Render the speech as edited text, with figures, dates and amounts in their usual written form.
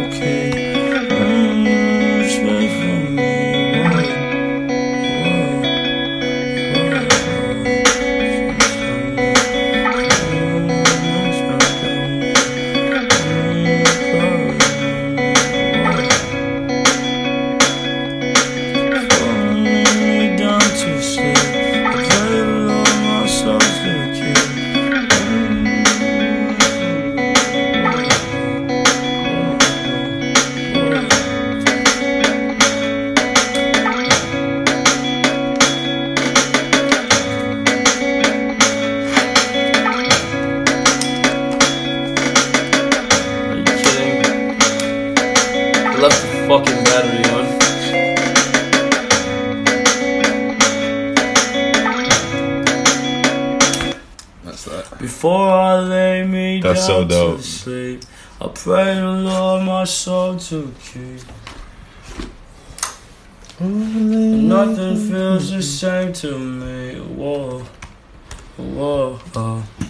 key. Respect for me. Left the fucking battery on. That's that. Before I lay me That's so down dope. to sleep, I pray the Lord my soul to keep. Nothing feels the same to me. Whoa, whoa.